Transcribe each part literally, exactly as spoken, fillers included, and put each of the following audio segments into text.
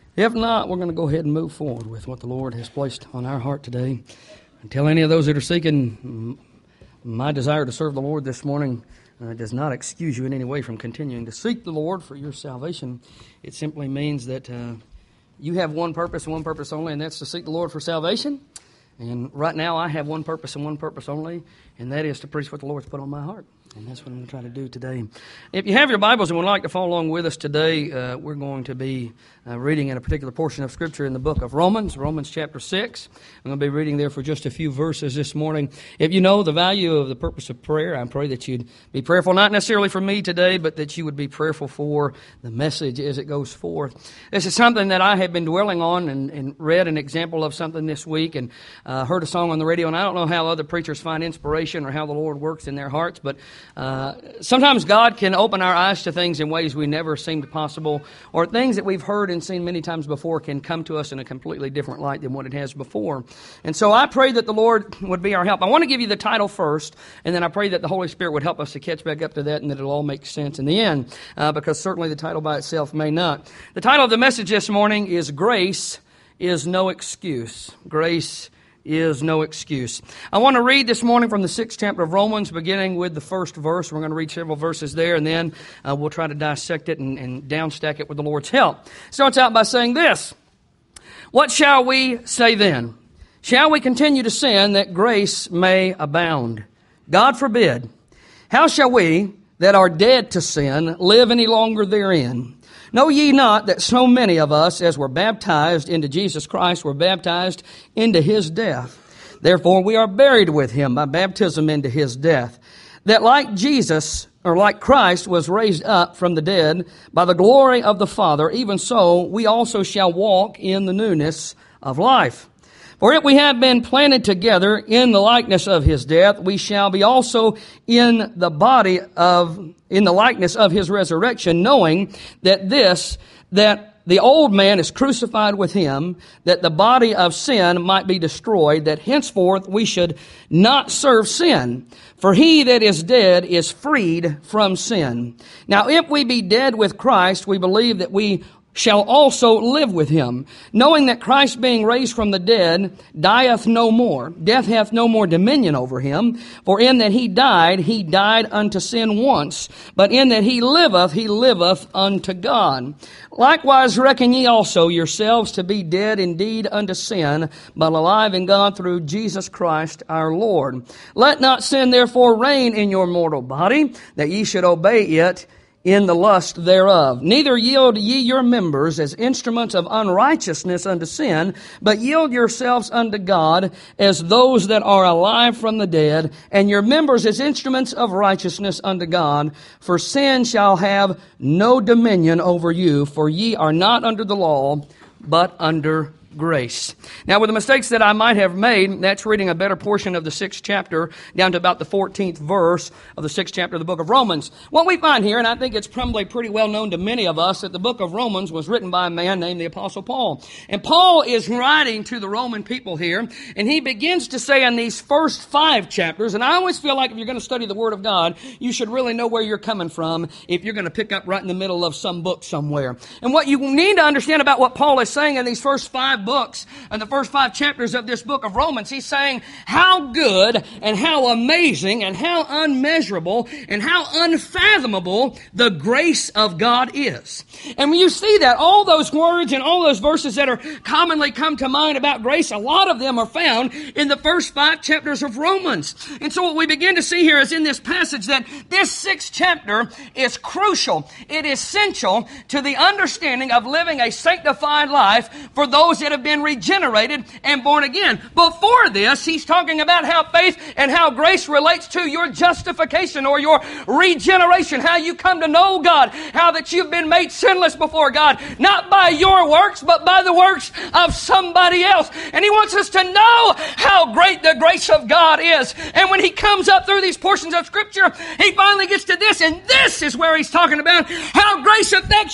If not, we're going to go ahead and move forward with what the Lord has placed on our heart today. And tell any of those that are seeking, my desire to serve the Lord this morning uh, does not excuse you in any way from continuing to seek the Lord for your salvation. It simply means that uh, you have one purpose and one purpose only, and that's to seek the Lord for salvation. And right now I have one purpose and one purpose only, and that is to preach what the Lord's put on my heart. And that's what I'm going to try to do today. If you have your Bibles and would like to follow along with us today, uh, we're going to be uh, reading in a particular portion of Scripture in the book of Romans, Romans chapter six. I'm going to be reading there for just a few verses this morning. If you know the value of the purpose of prayer, I pray that you'd be prayerful, not necessarily for me today, but that you would be prayerful for the message as it goes forth. This is something that I have been dwelling on and, and read an example of something this week and uh, heard a song on the radio. And I don't know how other preachers find inspiration or how the Lord works in their hearts, but Uh, sometimes God can open our eyes to things in ways we never seemed possible, or things that we've heard and seen many times before can come to us in a completely different light than what it has before. And so I pray that the Lord would be our help. I want to give you the title first, and then I pray that the Holy Spirit would help us to catch back up to that and that it'll all make sense in the end, uh, because certainly the title by itself may not. The title of the message this morning is Grace is No Excuse. Grace is no excuse. I want to read this morning from the sixth chapter of Romans, beginning with the first verse. We're going to read several verses there, and then uh, we'll try to dissect it and, and downstack it with the Lord's help. It starts out by saying this: "What shall we say then? Shall we continue to sin that grace may abound? God forbid. How shall we that are dead to sin live any longer therein? Know ye not that so many of us, as were baptized into Jesus Christ, were baptized into His death? Therefore we are buried with Him by baptism into His death, that like Jesus, or like Christ, was raised up from the dead by the glory of the Father, even so we also shall walk in the newness of life. For if we have been planted together in the likeness of His death, we shall be also in the body of, in the likeness of His resurrection, knowing that this, that the old man is crucified with Him, that the body of sin might be destroyed, that henceforth we should not serve sin. For he that is dead is freed from sin. Now if we be dead with Christ, we believe that we shall also live with Him, knowing that Christ being raised from the dead dieth no more. Death hath no more dominion over Him. For in that He died, He died unto sin once. But in that He liveth, He liveth unto God. Likewise reckon ye also yourselves to be dead indeed unto sin, but alive in God through Jesus Christ our Lord. Let not sin therefore reign in your mortal body, that ye should obey it in the lust thereof. Neither yield ye your members as instruments of unrighteousness unto sin, but yield yourselves unto God as those that are alive from the dead, and your members as instruments of righteousness unto God. For sin shall have no dominion over you, for ye are not under the law, but under grace." Now, with the mistakes that I might have made, that's reading a better portion of the sixth chapter down to about the fourteenth verse of the sixth chapter of the book of Romans. What we find here, and I think it's probably pretty well known to many of us, that the book of Romans was written by a man named the Apostle Paul. And Paul is writing to the Roman people here, and he begins to say in these first five chapters, and I always feel like if you're going to study the Word of God, you should really know where you're coming from if you're going to pick up right in the middle of some book somewhere. And what you need to understand about what Paul is saying in these first five books and the first five chapters of this book of Romans, he's saying how good and how amazing and how unmeasurable and how unfathomable the grace of God is. And when you see that, all those words and all those verses that are commonly come to mind about grace, a lot of them are found in the first five chapters of Romans. And so what we begin to see here is in this passage that this sixth chapter is crucial. It is essential to the understanding of living a sanctified life for those that have been regenerated and born again. Before this, he's talking about how faith and how grace relates to your justification or your regeneration, how you come to know God, how that you've been made sinless before God, not by your works, but by the works of somebody else. And he wants us to know how great the grace of God is. And when he comes up through these portions of Scripture, he finally gets to this, and this is where he's talking about how grace affects you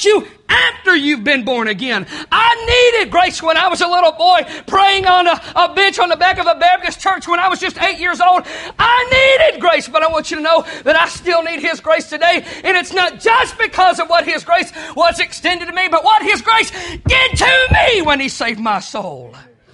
after you've been born again. I needed grace when I was a little boy praying on a, a bench on the back of a Baptist church when I was just eight years old. I needed grace, but I want you to know that I still need His grace today. And it's not just because of what His grace was extended to me, but what His grace did to me when He saved my soul.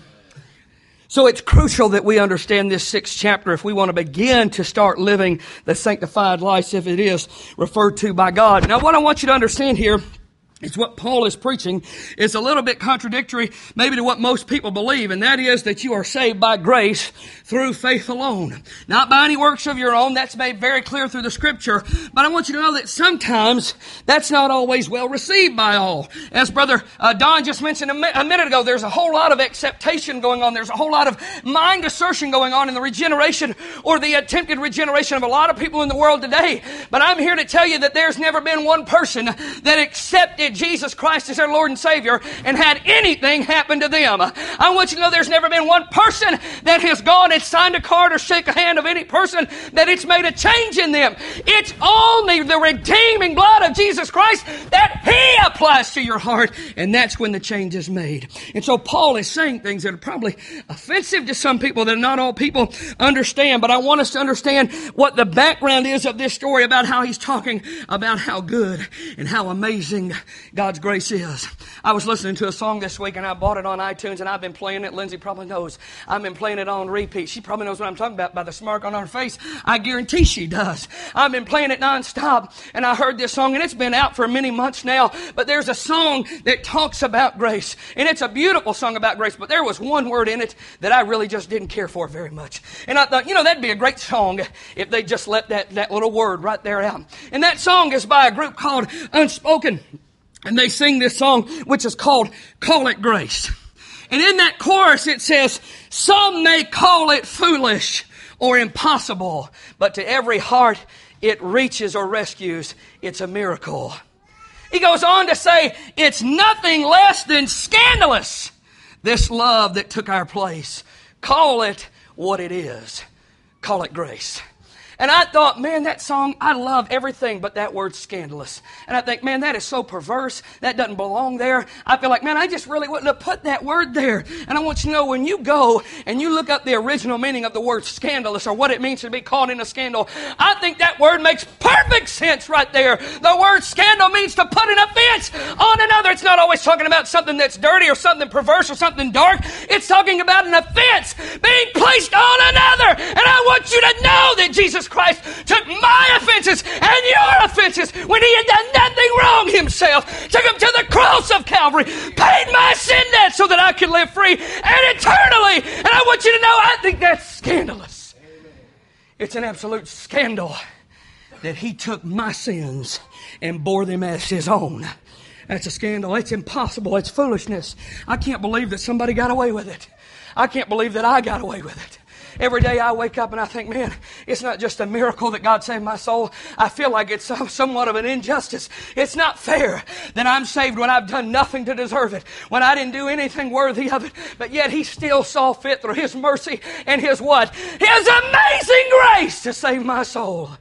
So it's crucial that we understand this sixth chapter if we want to begin to start living the sanctified life if it is referred to by God. Now, what I want you to understand here is what Paul is preaching is a little bit contradictory maybe to what most people believe, and that is that you are saved by grace through faith alone. Not by any works of your own. That's made very clear through the Scripture. But I want you to know that sometimes that's not always well received by all. As Brother uh, Don just mentioned a, mi- a minute ago, there's a whole lot of acceptation going on. There's a whole lot of mind assertion going on in the regeneration or the attempted regeneration of a lot of people in the world today. But I'm here to tell you that there's never been one person that accepted Jesus Christ as their Lord and Savior and had anything happen to them. I want you to know there's never been one person that has gone and signed a card or shake a hand of any person that it's made a change in them. It's only the redeeming blood of Jesus Christ that He applies to your heart, and that's when the change is made. And so Paul is saying things that are probably offensive to some people that not all people understand, but I want us to understand what the background is of this story about how he's talking about how good and how amazing God's grace is. I was listening to a song this week and I bought it on iTunes and I've been playing it. Lindsay probably knows. I've been playing it on repeat. She probably knows what I'm talking about by the smirk on her face. I guarantee she does. I've been playing it nonstop and I heard this song and it's been out for many months now. But there's a song that talks about grace and it's a beautiful song about grace. But there was one word in it that I really just didn't care for very much. And I thought, you know, that'd be a great song if they just let that, that little word right there out. And that song is by a group called Unspoken. And they sing this song, which is called Call It Grace. And in that chorus it says, some may call it foolish or impossible, but to every heart it reaches or rescues, it's a miracle. He goes on to say, it's nothing less than scandalous, this love that took our place. Call it what it is. Call it grace. And I thought, man, that song, I love everything but that word scandalous. And I think, man, that is so perverse. That doesn't belong there. I feel like, man, I just really wouldn't have put that word there. And I want you to know, when you go and you look up the original meaning of the word scandalous or what it means to be caught in a scandal, I think that word makes perfect sense right there. The word scandal means to put an offense on another. It's not always talking about something that's dirty or something perverse or something dark. It's talking about an offense being placed on another. And I want you to know that Jesus Christ took my offenses and your offenses when He had done nothing wrong Himself. Took them to the cross of Calvary. Paid my sin debt so that I could live free and eternally. And I want you to know, I think that's scandalous. Amen. It's an absolute scandal that He took my sins and bore them as His own. That's a scandal. It's impossible. It's foolishness. I can't believe that somebody got away with it. I can't believe that I got away with it. Every day I wake up and I think, man, it's not just a miracle that God saved my soul. I feel like it's somewhat of an injustice. It's not fair that I'm saved when I've done nothing to deserve it, when I didn't do anything worthy of it, but yet He still saw fit through His mercy and His what? His amazing grace to save my soul.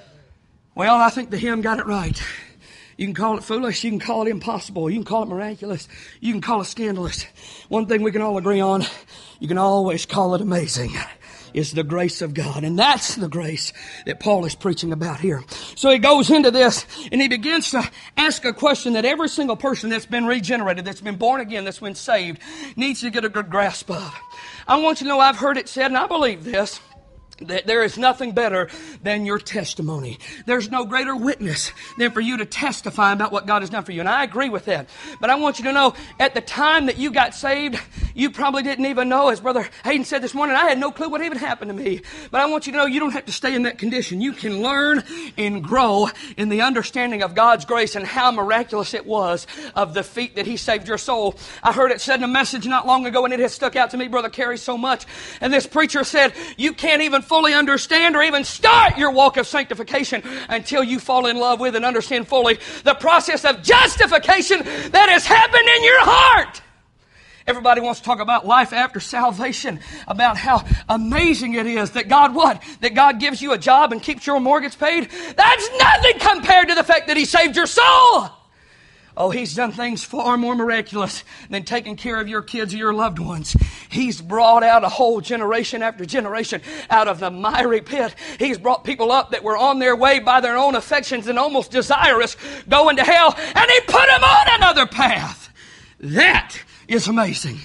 Well, I think the hymn got it right. You can call it foolish. You can call it impossible. You can call it miraculous. You can call it scandalous. One thing we can all agree on, you can always call it amazing. Is the grace of God. And that's the grace that Paul is preaching about here. So he goes into this and he begins to ask a question that every single person that's been regenerated, that's been born again, that's been saved, needs to get a good grasp of. I want you to know, I've heard it said, and I believe this, that there is nothing better than your testimony. There's no greater witness than for you to testify about what God has done for you. And I agree with that. But I want you to know, at the time that you got saved, you probably didn't even know, as Brother Hayden said this morning, I had no clue what even happened to me. But I want you to know, you don't have to stay in that condition. You can learn and grow in the understanding of God's grace and how miraculous it was of the feat that He saved your soul. I heard it said in a message not long ago, and it has stuck out to me, Brother Carey, so much. And this preacher said, you can't even fully understand or even start your walk of sanctification until you fall in love with and understand fully the process of justification that has happened in your heart. Everybody wants to talk about life after salvation, about how amazing it is that God what? That God gives you a job and keeps your mortgage paid. That's nothing compared to the fact that He saved your soul. Oh, He's done things far more miraculous than taking care of your kids or your loved ones. He's brought out a whole generation after generation out of the miry pit. He's brought people up that were on their way by their own affections and almost desirous going to hell, and He put them on another path. That is amazing.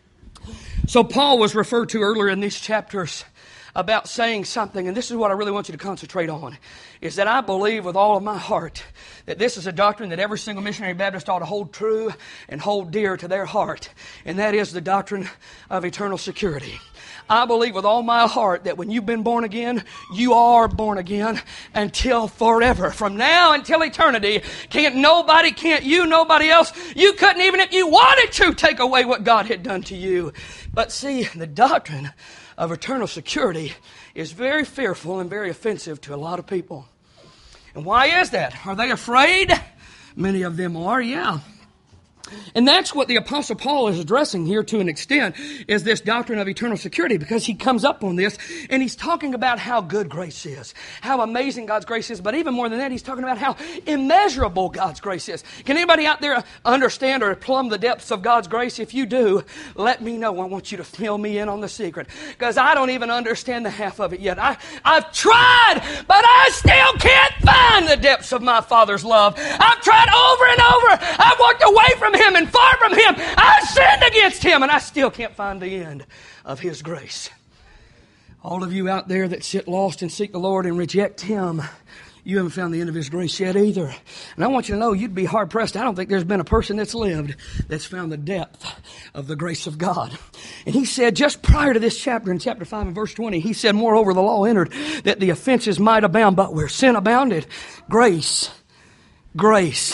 So Paul was referred to earlier in these chapters about saying something, and this is what I really want you to concentrate on, is that I believe with all of my heart that this is a doctrine that every single missionary Baptist ought to hold true and hold dear to their heart, and that is the doctrine of eternal security. I believe with all my heart that when you've been born again, you are born again until forever. From now until eternity, can't nobody, can't you, nobody else, you couldn't even if you wanted to take away what God had done to you. But see, the doctrine of eternal security is very fearful and very offensive to a lot of people. And why is that? Are they afraid? Many of them are, yeah. And that's what the Apostle Paul is addressing here to an extent, is this doctrine of eternal security, because he comes up on this and he's talking about how good grace is, how amazing God's grace is, but even more than that, he's talking about how immeasurable God's grace is. Can anybody out there understand or plumb the depths of God's grace? If you do, let me know. I want you to fill me in on the secret, because I don't even understand the half of it yet. I, I've tried, but I still can't find the depths of my Father's love. I've tried over and over. I've walked away from Him and far from Him. I sinned against Him, and I still can't find the end of His grace. All of you out there that sit lost and seek the Lord and reject Him, you haven't found the end of His grace yet either. And I want you to know, you'd be hard-pressed. I don't think there's been a person that's lived that's found the depth of the grace of God. And he said, just prior to this chapter, in chapter five and verse twenty, he said, moreover, the law entered that the offenses might abound, but where sin abounded, grace, grace,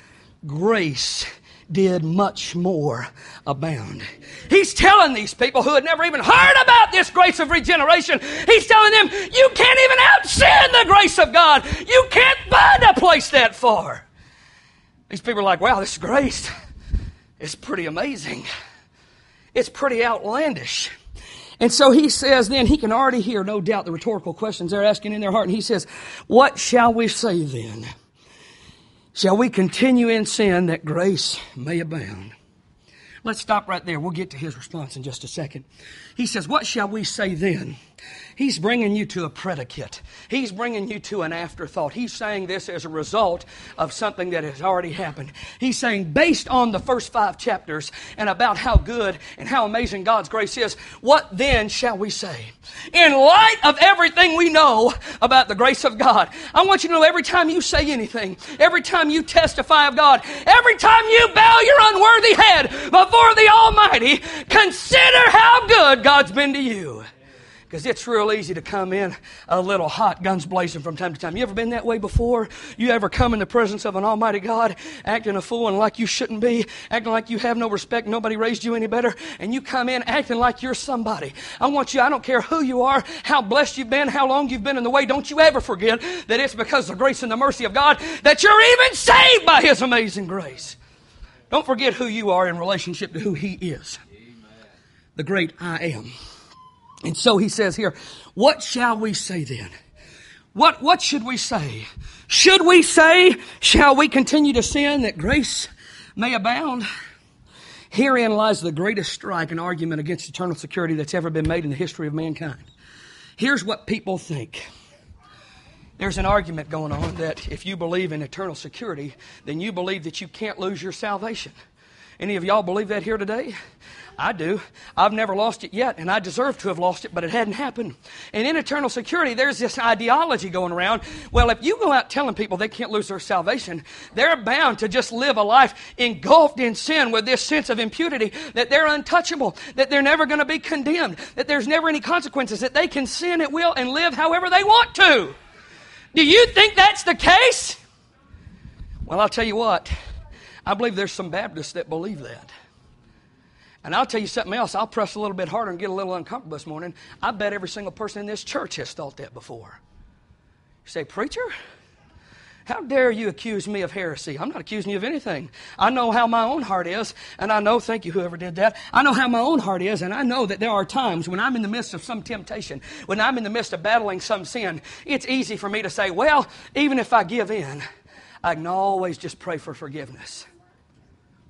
grace did much more abound. He's telling these people who had never even heard about this grace of regeneration, he's telling them, you can't even out-sin the grace of God. You can't find a place that far. These people are like, wow, this grace is pretty amazing. It's pretty outlandish. And so he says then, he can already hear, no doubt, the rhetorical questions they're asking in their heart. And he says, what shall we say then? Shall we continue in sin that grace may abound? Let's stop right there. We'll get to his response in just a second. He says, what shall we say then? He's bringing you to a predicate. He's bringing you to an afterthought. He's saying this as a result of something that has already happened. He's saying, based on the first five chapters and about how good and how amazing God's grace is, what then shall we say? In light of everything we know about the grace of God, I want you to know every time you say anything, every time you testify of God, every time you bow your unworthy head before the Almighty, consider how good God's been to you. Because it's real easy to come in a little hot, guns blazing from time to time. You ever been that way before? You ever come in the presence of an almighty God, acting a fool and like you shouldn't be, acting like you have no respect, nobody raised you any better, and you come in acting like you're somebody. I want you, I don't care who you are, how blessed you've been, how long you've been in the way, don't you ever forget that it's because of the grace and the mercy of God that you're even saved by His amazing grace. Don't forget who you are in relationship to who He is. The great I Am. And so he says here, what shall we say then? What, what should we say? Should we say, shall we continue to sin that grace may abound? Herein lies the greatest strike and argument against eternal security that's ever been made in the history of mankind. Here's what people think. There's an argument going on that if you believe in eternal security, then you believe that you can't lose your salvation. Any of y'all believe that here today? I do. I've never lost it yet, and I deserve to have lost it, but it hadn't happened. And in eternal security, there's this ideology going around. Well, if you go out telling people they can't lose their salvation, they're bound to just live a life engulfed in sin with this sense of impunity, that they're untouchable, that they're never going to be condemned, that there's never any consequences, that they can sin at will and live however they want to. Do you think that's the case? Well, I'll tell you what. I believe there's some Baptists that believe that. And I'll tell you something else. I'll press a little bit harder and get a little uncomfortable this morning. I bet every single person in this church has thought that before. You say, preacher, how dare you accuse me of heresy? I'm not accusing you of anything. I know how my own heart is, and I know, thank you, whoever did that. I know how my own heart is, and I know that there are times when I'm in the midst of some temptation, when I'm in the midst of battling some sin, it's easy for me to say, well, even if I give in, I can always just pray for forgiveness.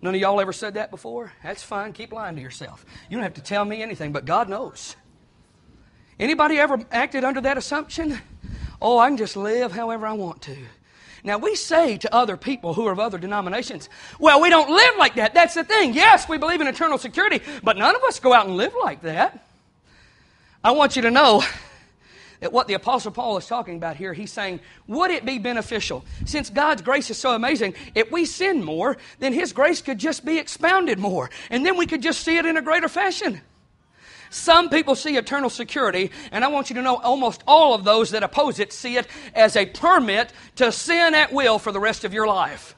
None of y'all ever said that before? That's fine. Keep lying to yourself. You don't have to tell me anything, but God knows. Anybody ever acted under that assumption? Oh, I can just live however I want to. Now, we say to other people who are of other denominations, well, we don't live like that. That's the thing. Yes, we believe in eternal security, but none of us go out and live like that. I want you to know that what the Apostle Paul is talking about here, he's saying, would it be beneficial? Since God's grace is so amazing, if we sin more, then His grace could just be expounded more. And then we could just see it in a greater fashion. Some people see eternal security, and I want you to know almost all of those that oppose it see it as a permit to sin at will for the rest of your life.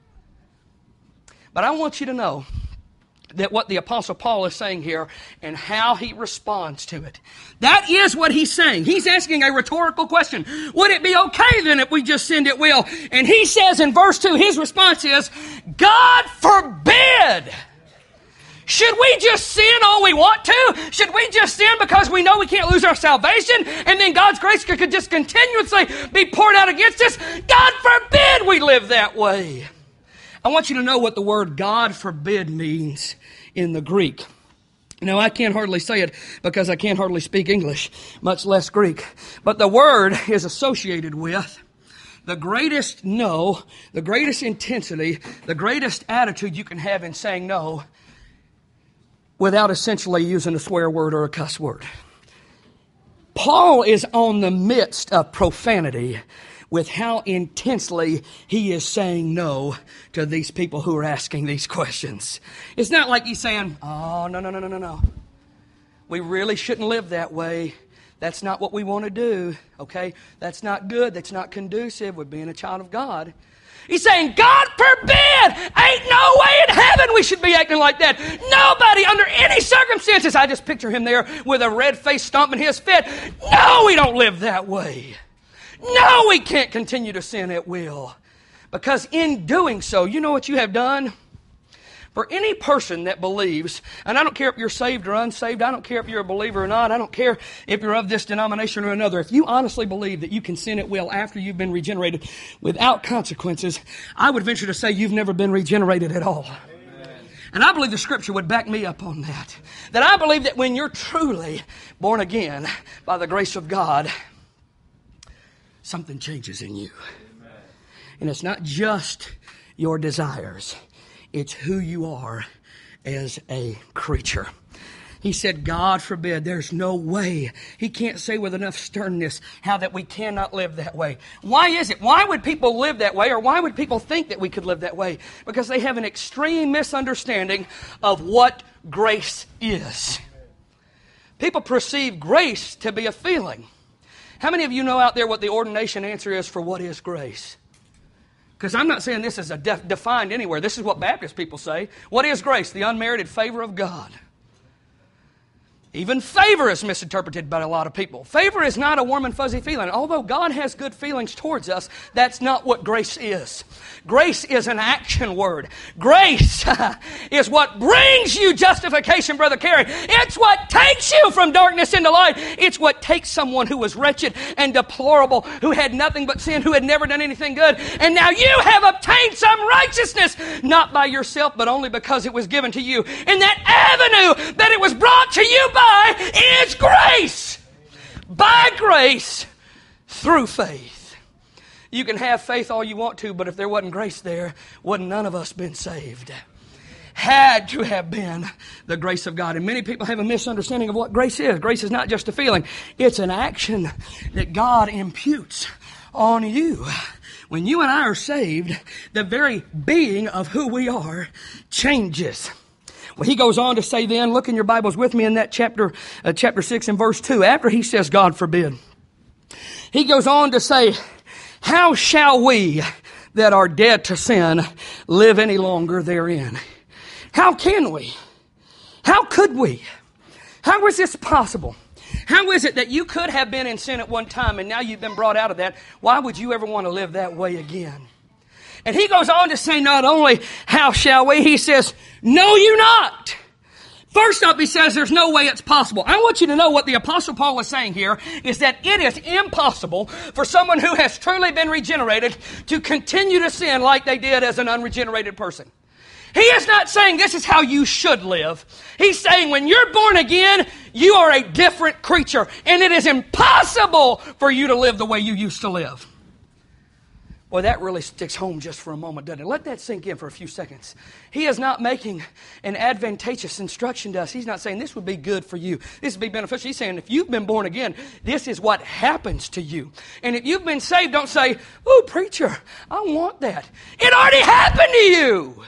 But I want you to know that what the Apostle Paul is saying here and how he responds to it. That is what he's saying. He's asking a rhetorical question. Would it be okay then if we just sinned at will? And he says in verse two, his response is, God forbid! Should we just sin all we want to? Should we just sin because we know we can't lose our salvation? And then God's grace could just continuously be poured out against us? God forbid we live that way. I want you to know what the word God forbid means in the Greek. Now, I can't hardly say it because I can't hardly speak English, much less Greek. But the word is associated with the greatest no, the greatest intensity, the greatest attitude you can have in saying no without essentially using a swear word or a cuss word. Paul is on the midst of profanity with how intensely he is saying no to these people who are asking these questions. It's not like he's saying, oh, no, no, no, no, no, no. We really shouldn't live that way. That's not what we want to do, okay? That's not good. That's not conducive with being a child of God. He's saying, God forbid, ain't no way in heaven we should be acting like that. Nobody, under any circumstances. I just picture him there with a red face stomping his foot. No, we don't live that way. No, we can't continue to sin at will. Because in doing so, you know what you have done? For any person that believes, and I don't care if you're saved or unsaved, I don't care if you're a believer or not, I don't care if you're of this denomination or another, if you honestly believe that you can sin at will after you've been regenerated without consequences, I would venture to say you've never been regenerated at all. Amen. And I believe the Scripture would back me up on that. That I believe that when you're truly born again by the grace of God, something changes in you. Amen. And it's not just your desires. It's who you are as a creature. He said, God forbid, there's no way. He can't say with enough sternness how that we cannot live that way. Why is it? Why would people live that way, or why would people think that we could live that way? Because they have an extreme misunderstanding of what grace is. People perceive grace to be a feeling. How many of you know out there what the ordination answer is for what is grace? Because I'm not saying this is a def- defined anywhere. This is what Baptist people say. What is grace? The unmerited favor of God. Even favor is misinterpreted by a lot of people. Favor is not a warm and fuzzy feeling. Although God has good feelings towards us, that's not what grace is. Grace is an action word. Grace is what brings you justification, Brother Carey. It's what takes you from darkness into light. It's what takes someone who was wretched and deplorable, who had nothing but sin, who had never done anything good, and now you have obtained some righteousness, not by yourself, but only because it was given to you. And that avenue that it was brought to you by is grace. By grace, through faith. You can have faith all you want to, but if there wasn't grace there, wouldn't none of us been saved. Had to have been the grace of God. And many people have a misunderstanding of what grace is. Grace is not just a feeling. It's an action that God imputes on you. When you and I are saved, the very being of who we are changes. Well, he goes on to say then, look in your Bibles with me in that chapter, uh, chapter six and verse two, after he says, God forbid. He goes on to say, how shall we that are dead to sin live any longer therein? How can we? How could we? How is this possible? How is it that you could have been in sin at one time and now you've been brought out of that? Why would you ever want to live that way again? And he goes on to say, not only how shall we, he says, know you not. First up, he says there's no way it's possible. I want you to know what the Apostle Paul is saying here is that it is impossible for someone who has truly been regenerated to continue to sin like they did as an unregenerated person. He is not saying this is how you should live. He's saying when you're born again, you are a different creature. And it is impossible for you to live the way you used to live. Well, that really sticks home just for a moment, doesn't it? Let that sink in for a few seconds. He is not making an advantageous instruction to us. He's not saying this would be good for you. This would be beneficial. He's saying if you've been born again, this is what happens to you. And if you've been saved, don't say, oh, preacher, I want that. It already happened to you.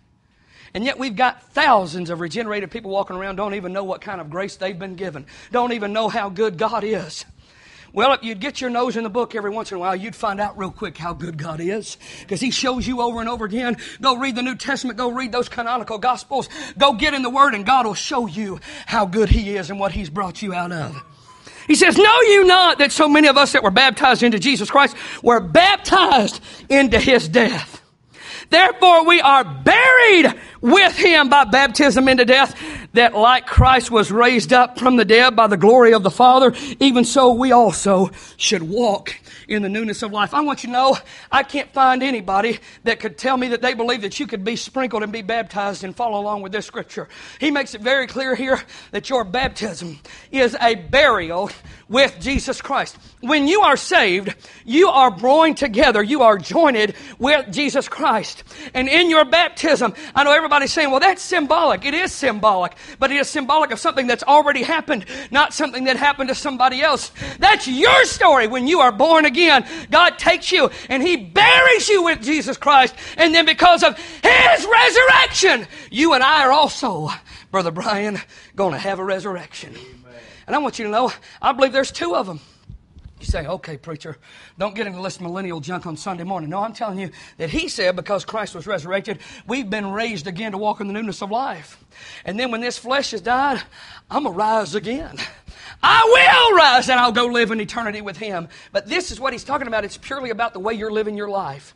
And yet we've got thousands of regenerated people walking around, don't even know what kind of grace they've been given. Don't even know how good God is. Well, if you'd get your nose in the book every once in a while, you'd find out real quick how good God is. Because He shows you over and over again. Go read the New Testament. Go read those canonical Gospels. Go get in the Word and God will show you how good He is and what He's brought you out of. He says, know you not that so many of us that were baptized into Jesus Christ were baptized into His death. Therefore we are buried with Him by baptism into death, that like Christ was raised up from the dead by the glory of the Father, even so we also should walk in the newness of life. I want you to know, I can't find anybody that could tell me that they believe that you could be sprinkled and be baptized and follow along with this scripture. He makes it very clear here that your baptism is a burial with Jesus Christ. When you are saved, you are joined together. You are joined with Jesus Christ. And in your baptism, I know everybody's saying, well, that's symbolic. It is symbolic. But it is symbolic of something that's already happened, not something that happened to somebody else. That's your story. When you are born again, God takes you and He buries you with Jesus Christ. And then because of His resurrection, you and I are also, Brother Brian, going to have a resurrection. Amen. And I want you to know, I believe there's two of them. You say, okay, preacher, don't get into this millennial junk on Sunday morning. No, I'm telling you that He said because Christ was resurrected, we've been raised again to walk in the newness of life. And then when this flesh has died, I'm going to rise again. I will rise and I'll go live in eternity with Him. But this is what He's talking about. It's purely about the way you're living your life.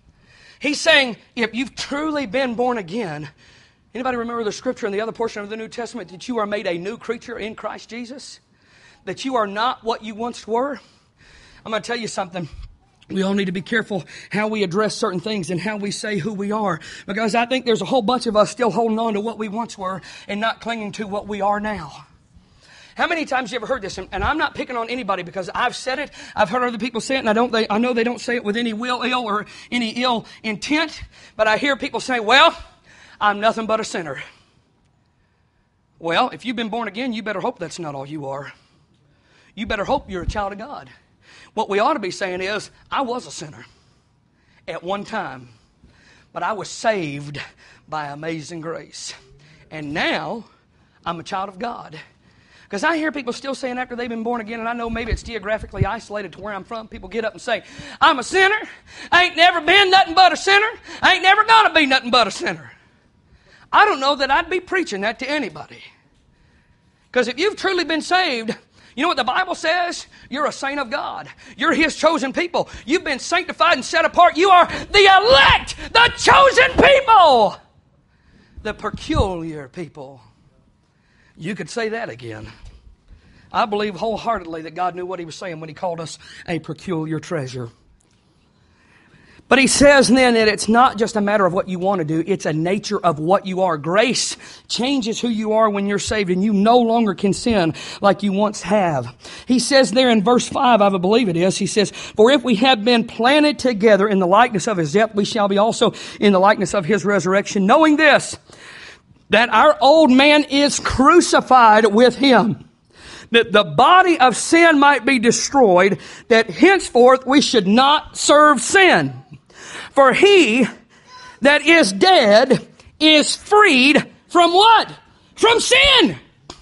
He's saying if you've truly been born again, anybody remember the scripture in the other portion of the New Testament that you are made a new creature in Christ Jesus? That you are not what you once were? I'm going to tell you something. We all need to be careful how we address certain things and how we say who we are. Because I think there's a whole bunch of us still holding on to what we once were and not clinging to what we are now. How many times have you ever heard this? And I'm not picking on anybody because I've said it. I've heard other people say it, and I don't. They, I know they don't say it with any will, ill, or any ill intent. But I hear people say, well, I'm nothing but a sinner. Well, if you've been born again, you better hope that's not all you are. You better hope you're a child of God. What we ought to be saying is, I was a sinner at one time, but I was saved by amazing grace. And now, I'm a child of God. Because I hear people still saying after they've been born again, and I know maybe it's geographically isolated to where I'm from, people get up and say, I'm a sinner. I ain't never been nothing but a sinner. I ain't never gonna be nothing but a sinner. I don't know that I'd be preaching that to anybody. Because if you've truly been saved, you know what the Bible says? You're a saint of God. You're His chosen people. You've been sanctified and set apart. You are the elect, the chosen people, the peculiar people. You could say that again. I believe wholeheartedly that God knew what He was saying when He called us a peculiar treasure. But He says then that it's not just a matter of what you want to do. It's a nature of what you are. Grace changes who you are when you're saved, and you no longer can sin like you once have. He says there in verse five, I believe it is, He says, for if we have been planted together in the likeness of His death, we shall be also in the likeness of His resurrection, knowing this, that our old man is crucified with Him, that the body of sin might be destroyed, that henceforth we should not serve sin. For he that is dead is freed from what? From sin.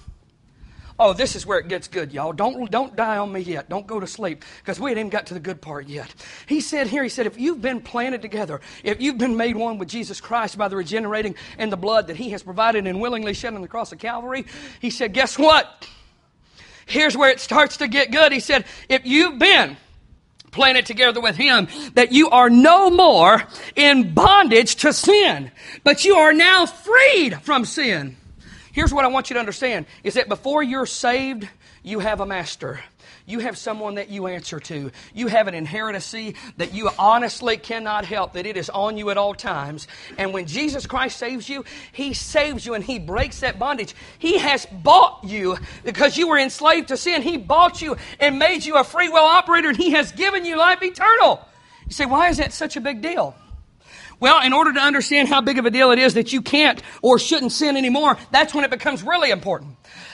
Oh, this is where it gets good, y'all. Don't, don't die on me yet. Don't go to sleep, because we ain't even got to the good part yet. He said here, he said, if you've been planted together, if you've been made one with Jesus Christ by the regenerating and the blood that He has provided and willingly shed on the cross of Calvary, He said, guess what? Here's where it starts to get good. He said, if you've been planted together with Him, that you are no more in bondage to sin, but you are now freed from sin. Here's what I want you to understand, is that before you're saved, you have a master. You have someone that you answer to. You have an inheritance that you honestly cannot help, that it is on you at all times. And when Jesus Christ saves you, He saves you and He breaks that bondage. He has bought you because you were enslaved to sin. He bought you and made you a free will operator, and He has given you life eternal. You say, why is that such a big deal? Well, in order to understand how big of a deal it is that you can't or shouldn't sin anymore, that's when it becomes really important.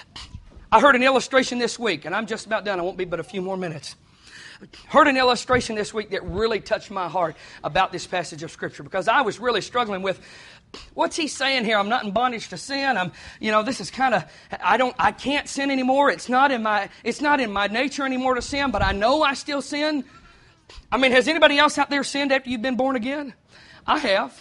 I heard an illustration this week, and I'm just about done. I won't be but a few more minutes. Heard an illustration this week that really touched my heart about this passage of Scripture, because I was really struggling with, what's he saying here? I'm not in bondage to sin. I'm, you know, this is kind of, I don't, I can't sin anymore. It's not in my, it's not in my nature anymore to sin, but I know I still sin. I mean, has anybody else out there sinned after you've been born again? I have.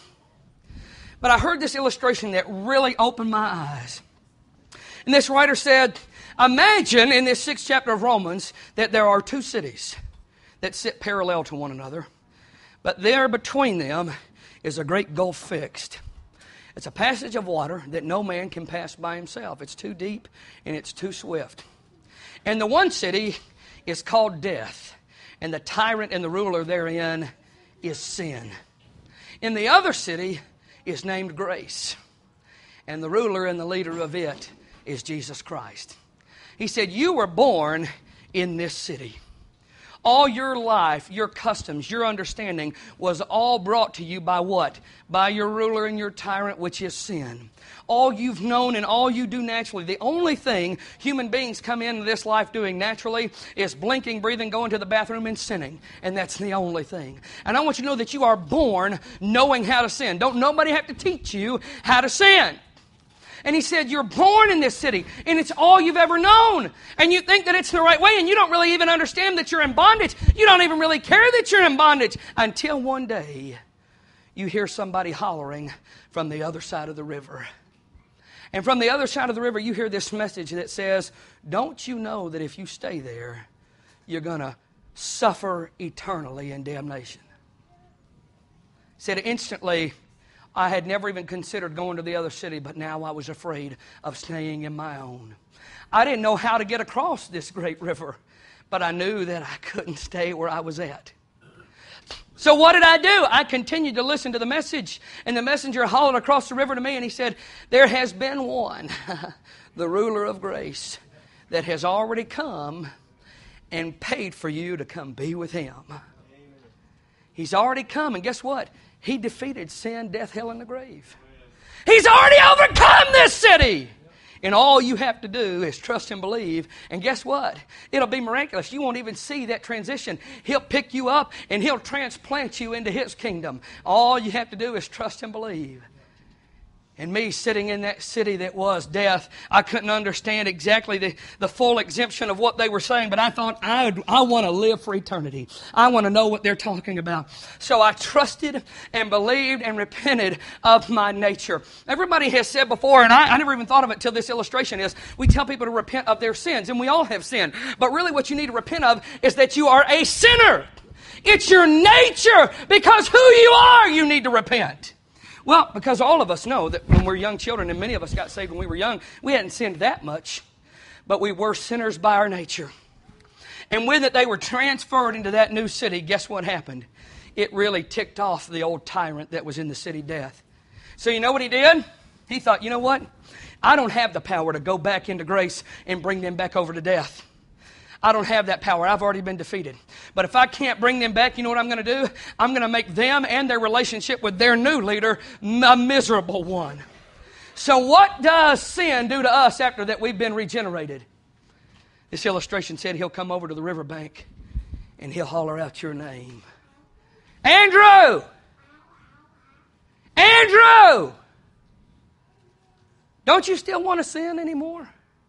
But I heard this illustration that really opened my eyes. And this writer said, imagine in this sixth chapter of Romans that there are two cities that sit parallel to one another, but there between them is a great gulf fixed. It's a passage of water that no man can pass by himself. It's too deep and it's too swift. And the one city is called death, and the tyrant and the ruler therein is sin. And the other city is named grace, and the ruler and the leader of it is Jesus Christ. He said, you were born in this city. All your life, your customs, your understanding was all brought to you by what? By your ruler and your tyrant, which is sin. All you've known and all you do naturally. The only thing human beings come into this life doing naturally is blinking, breathing, going to the bathroom, and sinning. And that's the only thing. And I want you to know that you are born knowing how to sin. Don't nobody have to teach you how to sin. And he said, you're born in this city, and it's all you've ever known. And you think that it's the right way, and you don't really even understand that you're in bondage. You don't even really care that you're in bondage until one day you hear somebody hollering from the other side of the river. And from the other side of the river, you hear this message that says, don't you know that if you stay there, you're going to suffer eternally in damnation? He said, instantly, I had never even considered going to the other city, but now I was afraid of staying in my own. I didn't know how to get across this great river, but I knew that I couldn't stay where I was at. So what did I do? I continued to listen to the message, and the messenger hollered across the river to me, and he said, there has been one, the ruler of grace, that has already come and paid for you to come be with him. He's already come, and guess what? He defeated sin, death, hell, and the grave. He's already overcome this city. And all you have to do is trust and believe. And guess what? It'll be miraculous. You won't even see that transition. He'll pick you up and He'll transplant you into His kingdom. All you have to do is trust and believe. And me sitting in that city that was death, I couldn't understand exactly the, the full exemption of what they were saying, but I thought, I, I want to live for eternity. I want to know what they're talking about. So I trusted and believed and repented of my nature. Everybody has said before, and I, I never even thought of it until this illustration is, we tell people to repent of their sins, and we all have sinned. But really what you need to repent of is that you are a sinner. It's your nature. Because who you are, you need to repent. Well, because all of us know that when we're young children, and many of us got saved when we were young, we hadn't sinned that much, but we were sinners by our nature. And when that they were transferred into that new city, guess what happened? It really ticked off the old tyrant that was in the city death. So you know what he did? He thought, you know what? I don't have the power to go back into grace and bring them back over to death. I don't have that power. I've already been defeated. But if I can't bring them back, you know what I'm going to do? I'm going to make them and their relationship with their new leader a miserable one. So what does sin do to us after that we've been regenerated? This illustration said he'll come over to the riverbank and he'll holler out your name. Andrew! Andrew! Don't you still want to sin anymore?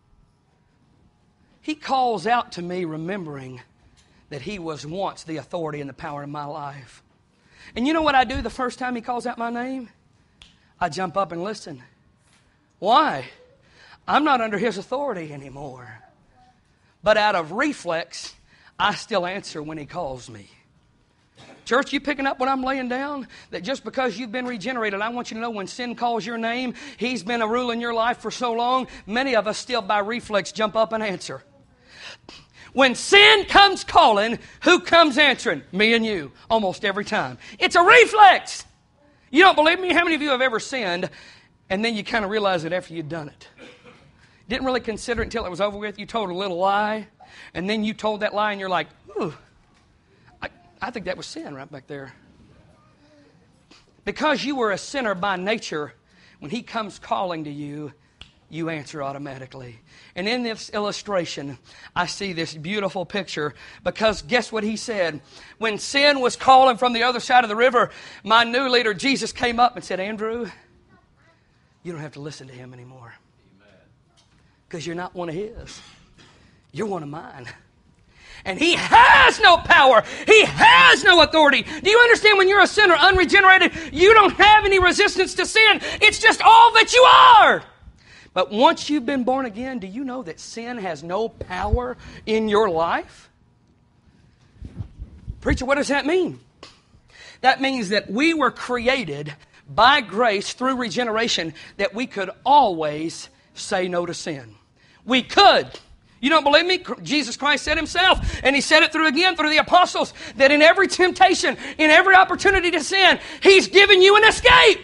He calls out to me remembering that he was once the authority and the power in my life. And you know what I do the first time he calls out my name? I jump up and listen. Why? I'm not under his authority anymore. But out of reflex, I still answer when he calls me. Church, you picking up what I'm laying down? That just because you've been regenerated, I want you to know when sin calls your name, he's been a rule in your life for so long, many of us still by reflex jump up and answer. When sin comes calling, who comes answering? Me and you, almost every time. It's a reflex. You don't believe me? How many of you have ever sinned and then you kind of realize it after you'd done it? Didn't really consider it until it was over with. You told a little lie, and then you told that lie and you're like, ooh, I, I think that was sin right back there. Because you were a sinner by nature, when He comes calling to you, you answer automatically. And in this illustration, I see this beautiful picture, because guess what He said? When sin was calling from the other side of the river, my new leader, Jesus, came up and said, Andrew, you don't have to listen to him anymore. Because you're not one of His. You're one of mine. And He has no power. He has no authority. Do you understand, when you're a sinner, unregenerated, you don't have any resistance to sin. It's just all that you are. But once you've been born again, do you know that sin has no power in your life? Preacher, what does that mean? That means that we were created by grace through regeneration, that we could always say no to sin. We could. You don't believe me? Jesus Christ said Himself, and He said it through again through the apostles, that in every temptation, in every opportunity to sin, He's given you an escape.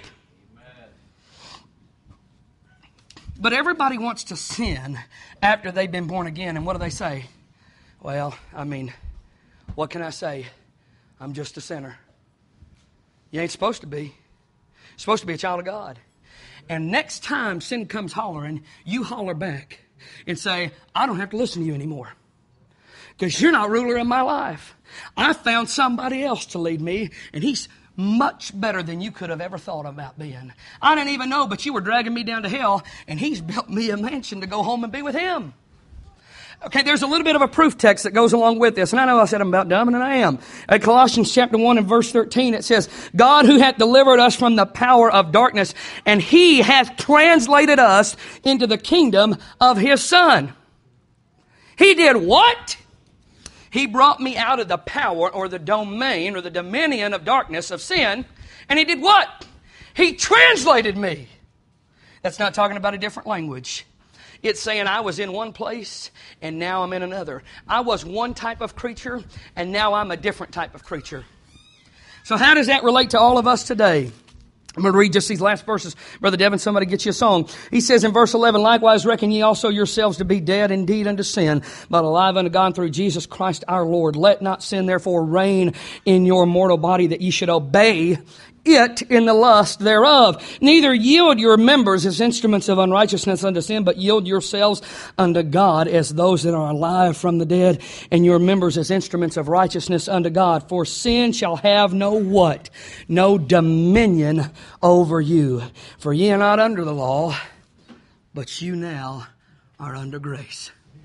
But everybody wants to sin after they've been born again. And what do they say? Well, I mean, what can I say? I'm just a sinner. You ain't supposed to be. You're supposed to be a child of God. And next time sin comes hollering, you holler back and say, I don't have to listen to you anymore, because you're not ruler of my life. I found somebody else to lead me, and he's much better than you could have ever thought about being. I didn't even know, but you were dragging me down to hell, and He's built me a mansion to go home and be with Him. Okay, there's a little bit of a proof text that goes along with this. And I know I said I'm about dumb, and I am. At Colossians chapter one and verse thirteen, it says, God who hath delivered us from the power of darkness, and He hath translated us into the kingdom of His Son. He did what? He brought me out of the power or the domain or the dominion of darkness, of sin. And He did what? He translated me. That's not talking about a different language. It's saying I was in one place and now I'm in another. I was one type of creature and now I'm a different type of creature. So how does that relate to all of us today? I'm going to read just these last verses. Brother Devin, somebody get you a song. He says in verse eleven, likewise reckon ye also yourselves to be dead indeed unto sin, but alive unto God through Jesus Christ our Lord. Let not sin therefore reign in your mortal body, that ye should obey it in the lust thereof. Neither yield your members as instruments of unrighteousness unto sin, but yield yourselves unto God as those that are alive from the dead, and your members as instruments of righteousness unto God. For sin shall have no what? No dominion over you. For ye are not under the law, but you now are under grace.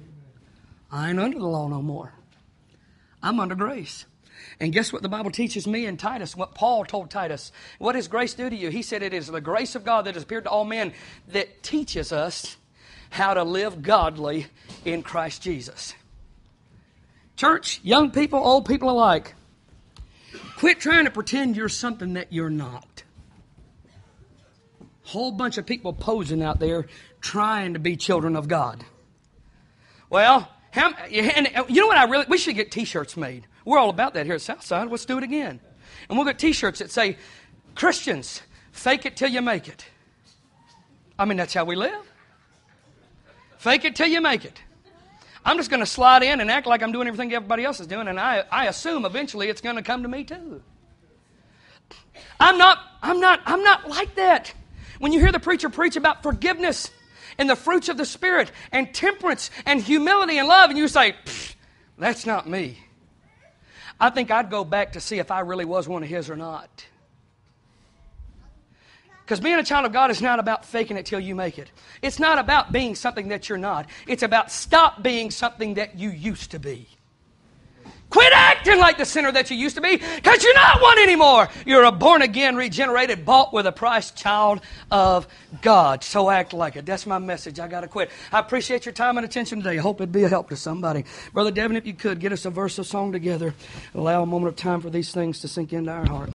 I ain't under the law no more. I'm under grace. And guess what the Bible teaches me in Titus, what Paul told Titus. What does grace do to you? He said it is the grace of God that has appeared to all men that teaches us how to live godly in Christ Jesus. Church, young people, old people alike, quit trying to pretend you're something that you're not. Whole bunch of people posing out there trying to be children of God. Well, how, and you know what I really, we should get t-shirts made. We're all about that here at Southside. Let's do it again. And we'll get t-shirts that say, Christians, fake it till you make it. I mean, that's how we live. Fake it till you make it. I'm just going to slide in and act like I'm doing everything everybody else is doing, and I, I assume eventually it's going to come to me too. I'm not, I'm not, I'm not like that. When you hear the preacher preach about forgiveness and the fruits of the Spirit and temperance and humility and love, and you say, that's not me. I think I'd go back to see if I really was one of His or not. Because being a child of God is not about faking it till you make it. It's not about being something that you're not. It's about stop being something that you used to be. Quit acting like the sinner that you used to be, because you're not one anymore. You're a born-again, regenerated, bought with a price child of God. So act like it. That's my message. I got to quit. I appreciate your time and attention today. I hope it'd be a help to somebody. Brother Devin, if you could, get us a verse of song together. Allow a moment of time for these things to sink into our heart.